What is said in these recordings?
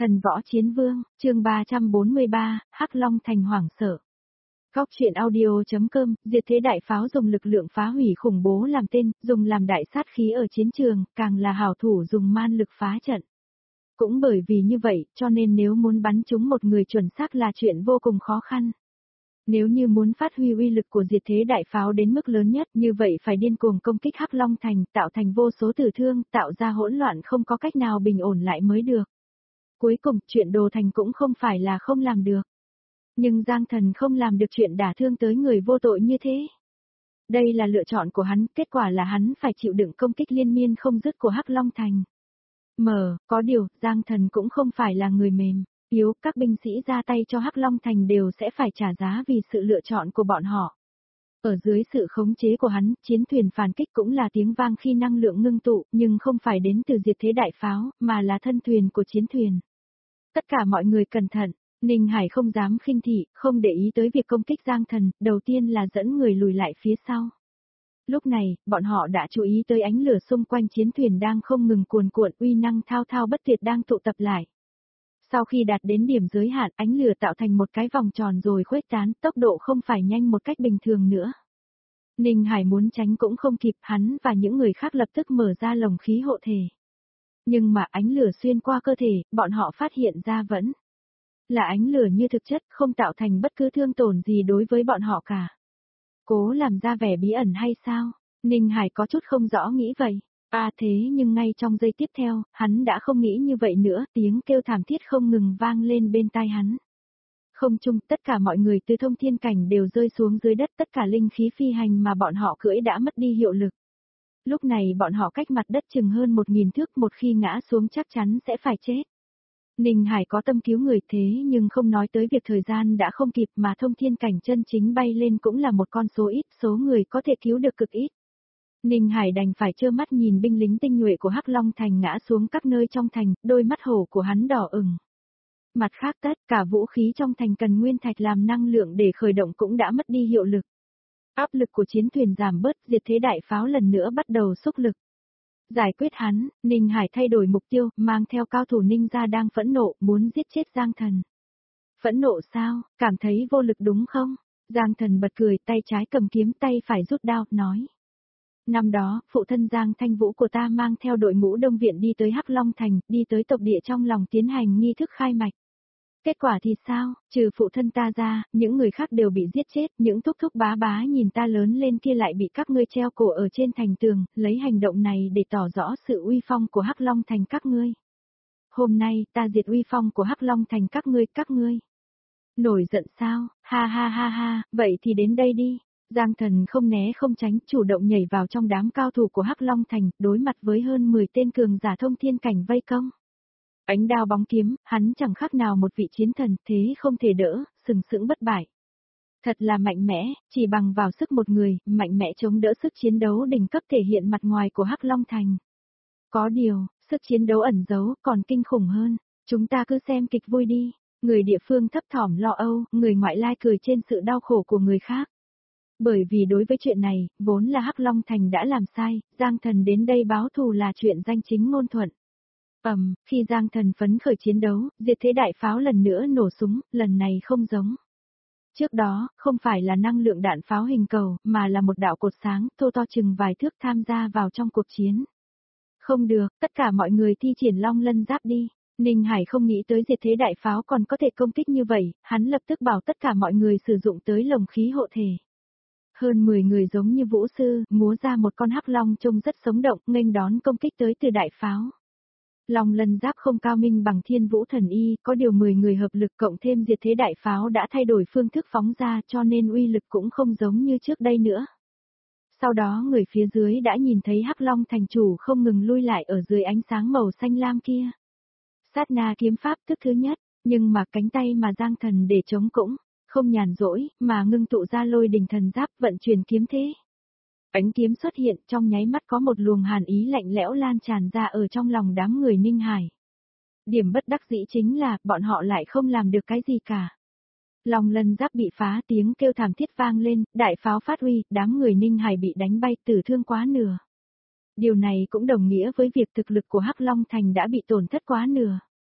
Thần võ chiến vương, chương 343, Hắc Long thành hoảng sợ. Góc truyện audio.com, diệt thế đại pháo dùng lực lượng phá hủy khủng bố làm tên, dùng làm đại sát khí ở chiến trường, càng là hảo thủ dùng man lực phá trận. Cũng bởi vì như vậy, cho nên nếu muốn bắn trúng một người chuẩn xác là chuyện vô cùng khó khăn. Nếu như muốn phát huy uy lực của diệt thế đại pháo đến mức lớn nhất, như vậy phải điên cuồng công kích Hắc Long thành, tạo thành vô số tử thương, tạo ra hỗn loạn không có cách nào bình ổn lại mới được. Cuối cùng, chuyện Đồ Thành cũng không phải là không làm được. Nhưng Giang Thần không làm được chuyện đả thương tới người vô tội như thế. Đây là lựa chọn của hắn, kết quả là hắn phải chịu đựng công kích liên miên không dứt của Hắc Long Thành. Có điều, Giang Thần cũng không phải là người mềm, yếu, các binh sĩ ra tay cho Hắc Long Thành đều sẽ phải trả giá vì sự lựa chọn của bọn họ. Ở dưới sự khống chế của hắn, chiến thuyền phản kích cũng là tiếng vang khi năng lượng ngưng tụ, nhưng không phải đến từ diệt thế đại pháo, mà là thân thuyền của chiến thuyền. Tất cả mọi người cẩn thận, Ninh Hải không dám khinh thị, không để ý tới việc công kích Giang Thần, đầu tiên là dẫn người lùi lại phía sau. Lúc này, bọn họ đã chú ý tới ánh lửa xung quanh chiến thuyền đang không ngừng cuồn cuộn, uy năng thao thao bất tuyệt đang tụ tập lại. Sau khi đạt đến điểm giới hạn, ánh lửa tạo thành một cái vòng tròn rồi khuếch tán, tốc độ không phải nhanh một cách bình thường nữa. Ninh Hải muốn tránh cũng không kịp, hắn và những người khác lập tức mở ra lồng khí hộ thể. Nhưng mà ánh lửa xuyên qua cơ thể, bọn họ phát hiện ra vẫn là ánh lửa như thực chất, không tạo thành bất cứ thương tổn gì đối với bọn họ cả. Cố làm ra vẻ bí ẩn hay sao? Ninh Hải có chút không rõ nghĩ vậy. Thế nhưng ngay trong giây tiếp theo, hắn đã không nghĩ như vậy nữa, tiếng kêu thảm thiết không ngừng vang lên bên tai hắn. Không chung, tất cả mọi người từ thông thiên cảnh đều rơi xuống dưới đất, tất cả linh khí phi hành mà bọn họ cưỡi đã mất đi hiệu lực. Lúc này bọn họ cách mặt đất chừng hơn 1000 thước, một khi ngã xuống chắc chắn sẽ phải chết. Ninh Hải có tâm cứu người thế nhưng không nói tới việc thời gian đã không kịp, mà thông thiên cảnh chân chính bay lên cũng là một con số ít, số người có thể cứu được cực ít. Ninh Hải đành phải trơ mắt nhìn binh lính tinh nhuệ của Hắc Long Thành ngã xuống các nơi trong thành, đôi mắt hổ của hắn đỏ ửng. Mặt khác tất cả vũ khí trong thành cần nguyên thạch làm năng lượng để khởi động cũng đã mất đi hiệu lực. Áp lực của chiến thuyền giảm bớt, diệt thế đại pháo lần nữa bắt đầu xúc lực. Giải quyết hắn, Ninh Hải thay đổi mục tiêu, mang theo cao thủ Ninh gia đang phẫn nộ, muốn giết chết Giang Thần. Phẫn nộ sao, cảm thấy vô lực đúng không? Giang Thần bật cười, tay trái cầm kiếm, tay phải rút đao, nói. Năm đó, phụ thân Giang Thanh Vũ của ta mang theo đội ngũ Đông Viện đi tới Hắc Long Thành, đi tới tộc địa trong lòng tiến hành nghi thức khai mạch. Kết quả thì sao, trừ phụ thân ta ra, những người khác đều bị giết chết, những thúc thúc bá bá nhìn ta lớn lên kia lại bị các ngươi treo cổ ở trên thành tường, lấy hành động này để tỏ rõ sự uy phong của Hắc Long Thành các ngươi. Hôm nay, ta diệt uy phong của Hắc Long Thành các ngươi. Nổi giận sao, ha ha ha ha, vậy thì đến đây đi. Giang Thần không né không tránh, chủ động nhảy vào trong đám cao thủ của Hắc Long Thành, đối mặt với hơn 10 tên cường giả thông thiên cảnh vây công. Ánh đao bóng kiếm, hắn chẳng khác nào một vị chiến thần, thế không thể đỡ, sừng sững bất bại. Thật là mạnh mẽ, chỉ bằng vào sức một người, mạnh mẽ chống đỡ sức chiến đấu đỉnh cấp thể hiện mặt ngoài của Hắc Long Thành. Có điều, sức chiến đấu ẩn giấu còn kinh khủng hơn, chúng ta cứ xem kịch vui đi. Người địa phương thấp thỏm lo âu, người ngoại lai cười trên sự đau khổ của người khác. Bởi vì đối với chuyện này, vốn là Hắc Long Thành đã làm sai, Giang Thần đến đây báo thù là chuyện danh chính ngôn thuận. Khi Giang Thần phấn khởi chiến đấu, diệt thế đại pháo lần nữa nổ súng, lần này không giống. Trước đó, không phải là năng lượng đạn pháo hình cầu, mà là một đạo cột sáng, thô to chừng vài thước tham gia vào trong cuộc chiến. Không được, tất cả mọi người thi triển Long Lân Giáp đi. Ninh Hải không nghĩ tới diệt thế đại pháo còn có thể công kích như vậy, hắn lập tức bảo tất cả mọi người sử dụng tới lồng khí hộ thể. Hơn 10 người giống như vũ sư, múa ra một con hắc long trông rất sống động, nghênh đón công kích tới từ đại pháo. Long Lân Giáp không cao minh bằng Thiên Vũ Thần Y, có điều 10 người hợp lực cộng thêm diệt thế đại pháo đã thay đổi phương thức phóng ra cho nên uy lực cũng không giống như trước đây nữa. Sau đó người phía dưới đã nhìn thấy Hắc Long thành chủ không ngừng lui lại ở dưới ánh sáng màu xanh lam kia. Sát na kiếm pháp thức thứ nhất, nhưng mà cánh tay mà Giang Thần để chống cũng không nhàn rỗi, mà ngưng tụ ra Lôi Đình Thần Giáp vận chuyển kiếm thế. Ánh kiếm xuất hiện, trong nháy mắt có một luồng hàn ý lạnh lẽo lan tràn ra ở trong lòng đám người Ninh Hải. Điểm bất đắc dĩ chính là, bọn họ lại không làm được cái gì cả. Long Lân Giáp bị phá, tiếng kêu thảm thiết vang lên, đại pháo phát huy, đám người Ninh Hải bị đánh bay, tử thương quá nửa. Điều này cũng đồng nghĩa với việc thực lực của Hắc Long Thành đã bị tổn thất quá nửa.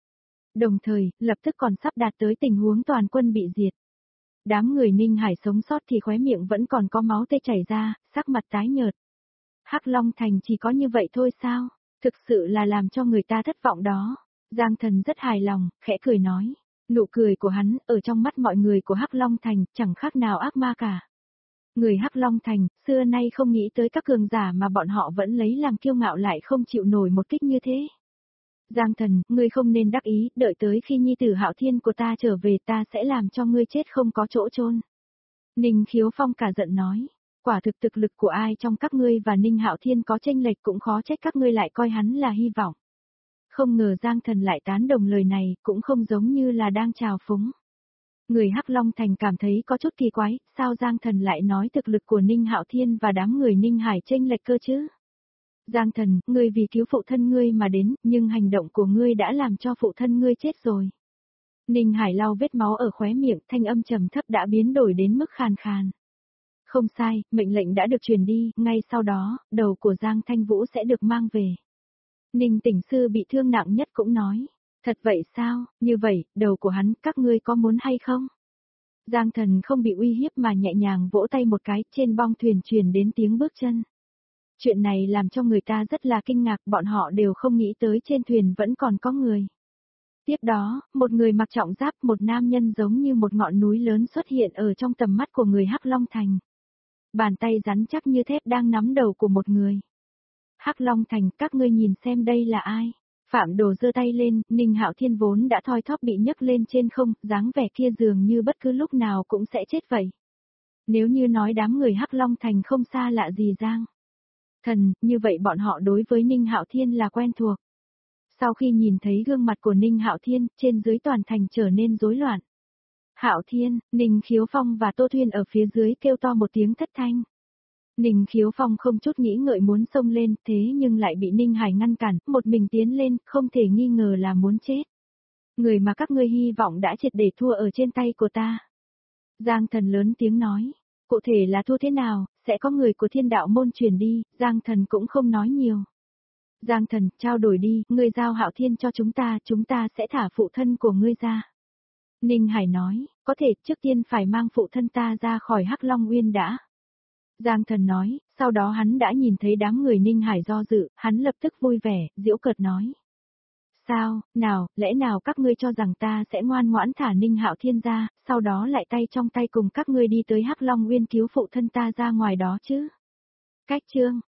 Đồng thời, lập tức còn sắp đạt tới tình huống toàn quân bị diệt. Đám người Ninh Hải sống sót thì khóe miệng vẫn còn có máu tươi chảy ra, sắc mặt tái nhợt. Hắc Long Thành chỉ có như vậy thôi sao? Thực sự là làm cho người ta thất vọng đó. Giang Thần rất hài lòng, khẽ cười nói. Nụ cười của hắn, ở trong mắt mọi người của Hắc Long Thành, chẳng khác nào ác ma cả. Người Hắc Long Thành, xưa nay không nghĩ tới các cường giả mà bọn họ vẫn lấy làm kiêu ngạo lại không chịu nổi một kích như thế. Giang Thần, ngươi không nên đắc ý, đợi tới khi nhi tử Hạo Thiên của ta trở về ta sẽ làm cho ngươi chết không có chỗ chôn. Ninh Khiếu Phong cả giận nói, quả thực thực lực của ai trong các ngươi và Ninh Hạo Thiên có chênh lệch cũng khó trách các ngươi lại coi hắn là hy vọng. Không ngờ Giang Thần lại tán đồng lời này, cũng không giống như là đang chào phúng. Người Hắc Long Thành cảm thấy có chút kỳ quái, sao Giang Thần lại nói thực lực của Ninh Hạo Thiên và đám người Ninh Hải chênh lệch cơ chứ? Giang Thần, ngươi vì cứu phụ thân ngươi mà đến, nhưng hành động của ngươi đã làm cho phụ thân ngươi chết rồi. Ninh Hải lau vết máu ở khóe miệng, thanh âm trầm thấp đã biến đổi đến mức khàn khàn. Không sai, mệnh lệnh đã được truyền đi, ngay sau đó, đầu của Giang Thanh Vũ sẽ được mang về. Ninh Tỉnh Sư bị thương nặng nhất cũng nói, thật vậy sao, như vậy, đầu của hắn, các ngươi có muốn hay không? Giang Thần không bị uy hiếp mà nhẹ nhàng vỗ tay một cái, trên bong thuyền truyền đến tiếng bước chân. Chuyện này làm cho người ta rất là kinh ngạc, bọn họ đều không nghĩ tới trên thuyền vẫn còn có người. Tiếp đó, một người mặc trọng giáp, một nam nhân giống như một ngọn núi lớn xuất hiện ở trong tầm mắt của người Hắc Long Thành. Bàn tay rắn chắc như thép đang nắm đầu của một người. Hắc Long Thành, các ngươi nhìn xem đây là ai? Phạm Đồ giơ tay lên, Ninh Hạo Thiên vốn đã thoi thóp bị nhấc lên trên không, dáng vẻ kia dường như bất cứ lúc nào cũng sẽ chết vậy. Nếu như nói đám người Hắc Long Thành không xa lạ gì Giang Thần, như vậy bọn họ đối với Ninh Hạo Thiên là quen thuộc. Sau khi nhìn thấy gương mặt của Ninh Hạo Thiên, trên dưới toàn thành trở nên rối loạn. Hạo Thiên, Ninh Khiếu Phong và Tô Thuyên ở phía dưới kêu to một tiếng thất thanh. Ninh Khiếu Phong không chút nghĩ ngợi muốn xông lên, thế nhưng lại bị Ninh Hải ngăn cản, một mình tiến lên, không thể nghi ngờ là muốn chết. Người mà các ngươi hy vọng đã triệt để thua ở trên tay của ta. Giang Thần lớn tiếng nói, cụ thể là thua thế nào, sẽ có người của Thiên Đạo môn truyền đi, Giang Thần cũng không nói nhiều. Giang Thần, trao đổi đi, ngươi giao Hạo Thiên cho chúng ta sẽ thả phụ thân của ngươi ra. Ninh Hải nói, có thể trước tiên phải mang phụ thân ta ra khỏi Hắc Long Uyên đã. Giang Thần nói, sau đó hắn đã nhìn thấy đám người Ninh Hải do dự, hắn lập tức vui vẻ, giễu cợt nói. Sao, nào, lẽ nào các ngươi cho rằng ta sẽ ngoan ngoãn thả Ninh Hạo Thiên ra, sau đó lại tay trong tay cùng các ngươi đi tới Hắc Long Uyên cứu phụ thân ta ra ngoài đó chứ? Cách chương